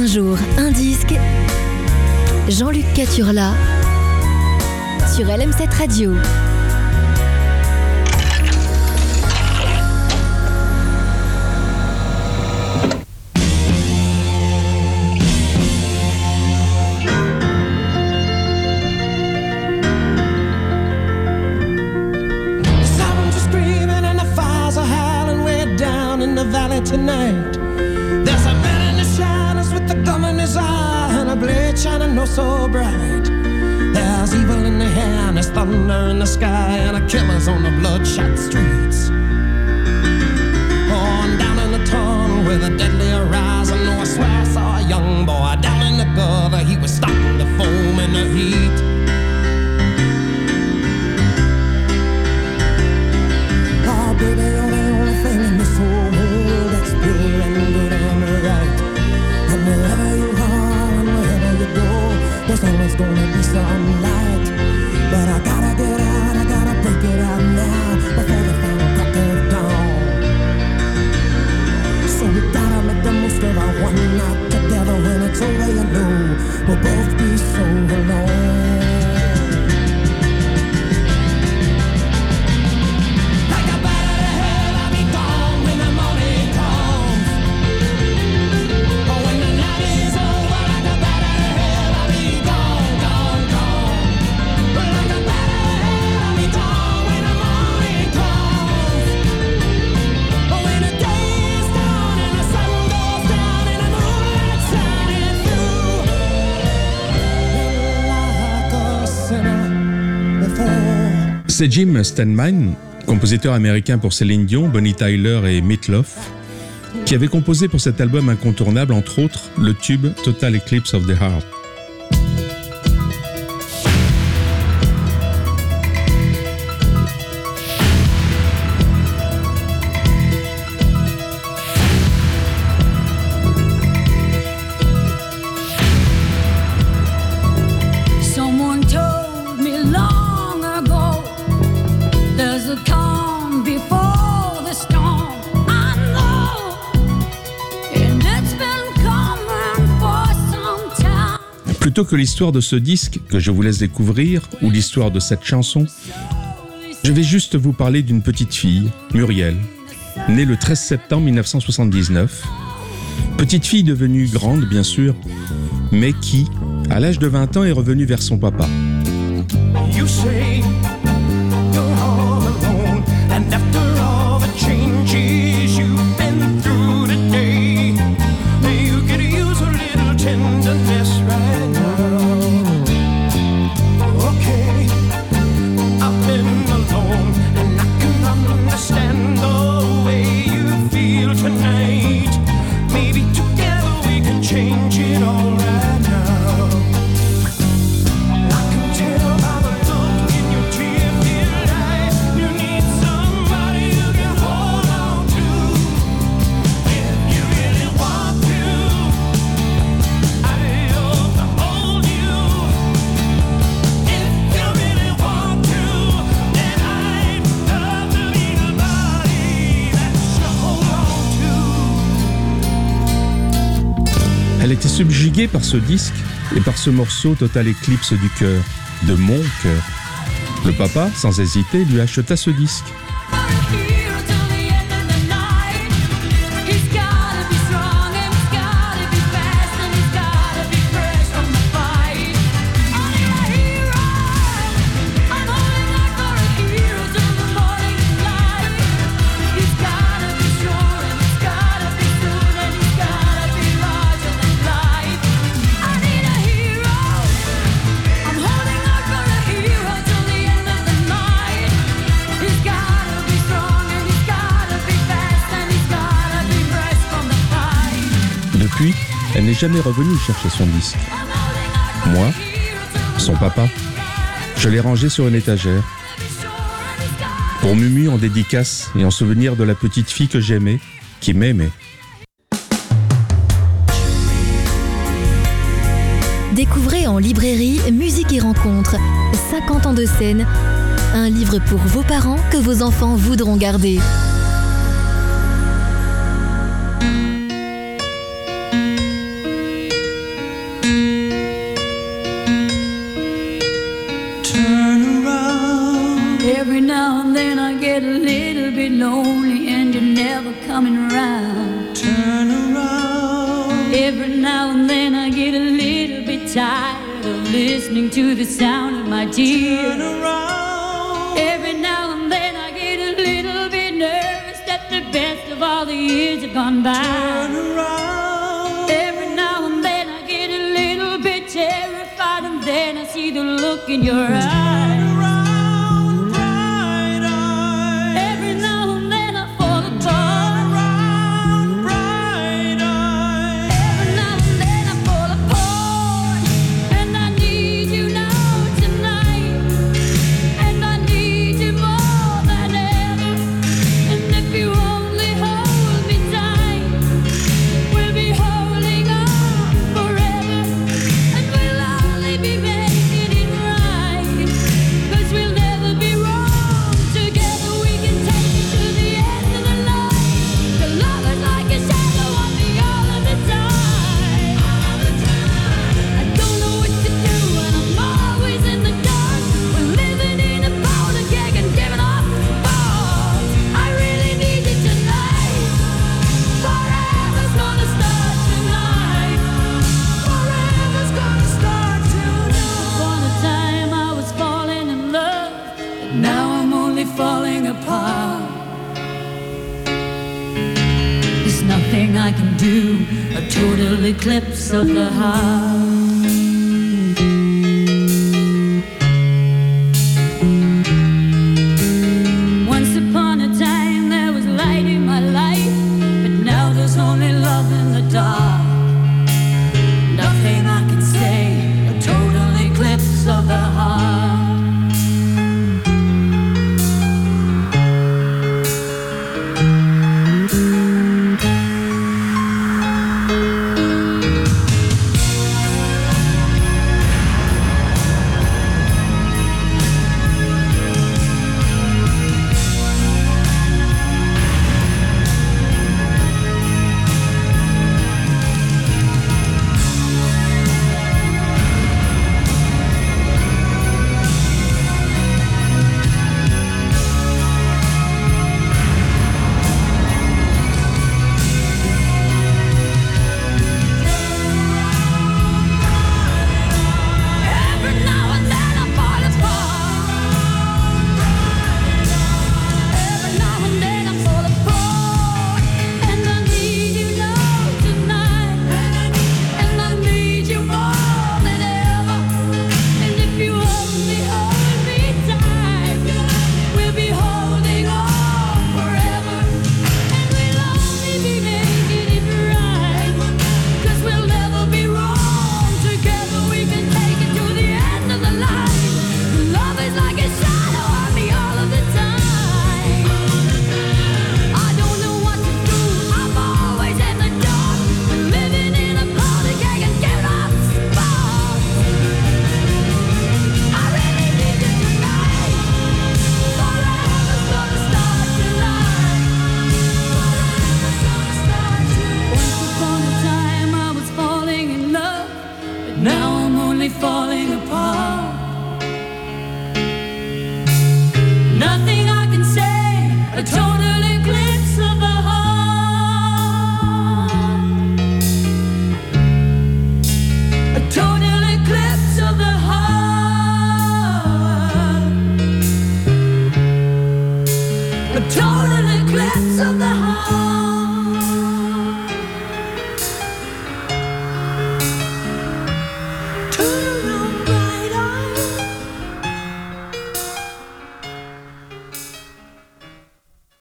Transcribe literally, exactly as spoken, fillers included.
jour, un disque. Jean-Luc Caturla sur L M sept Radio. Tonight, there's a man in the shadows with the gum in his eye and a blade shining oh so bright. There's evil in the air and there's thunder in the sky and a killer's on the bloodshot streets. Oh, and down in the tunnel with a deadly horizon, oh, I swear I saw a young boy down in the gutter. He was starting to foam in the heat. Oh, baby, you're the only thing in this whole world that's pure and good and right. And wherever you are and wherever you go, there's always gonna be some light. But I gotta get out, I gotta break it out now before the final crack of dawn. So we gotta make the most of our one night together. When it's over, you know we'll both be so alone. C'est Jim Steinman, compositeur américain pour Céline Dion, Bonnie Tyler et Meatloaf, qui avait composé pour cet album incontournable, entre autres, le tube Total Eclipse of the Heart. Plutôt que l'histoire de ce disque que je vous laisse découvrir, ou l'histoire de cette chanson, je vais juste vous parler d'une petite fille, Muriel, née le treize septembre mille neuf cent soixante-dix-neuf. Petite fille devenue grande, bien sûr, mais qui, à l'âge de vingt ans, est revenue vers son papa. You say you're all alone, and after all the changes you've been through today, you could use a little tenderness right now. Okay, I've been alone, and I can understand the way you feel tonight. Maybe together we can change it all right now. I can tell by the look in your tear-filled eyes, you need somebody you can hold on to. If you really want to, I'd love to hold you. If you really want to, then I'd love to be the body that you hold on to. Elle était subjuguée par ce disque et par ce morceau Total Eclipse du cœur, de mon cœur. Le papa, sans hésiter, lui acheta ce disque. Depuis, elle n'est jamais revenue chercher son disque. Moi, son papa, je l'ai rangé sur une étagère. Pour Mumu en dédicace et en souvenir de la petite fille que j'aimais, qui m'aimait. Découvrez en librairie Musique et Rencontres, cinquante ans de scène, un livre pour vos parents que vos enfants voudront garder. lonely and you're never coming around. Turn around. Every now and then I get a little bit tired of listening to the sound of my tears. Turn around. Every now and then I get a little bit nervous that the best of all the years have gone by. Turn around. Every now and then I get a little bit terrified, and then I see the look in your eyes. I can do a total eclipse of the heart. Once upon a time there was light in my life, but now there's only love in the dark. Nothing I can say, a total eclipse of the heart. Total eclipse of the heart.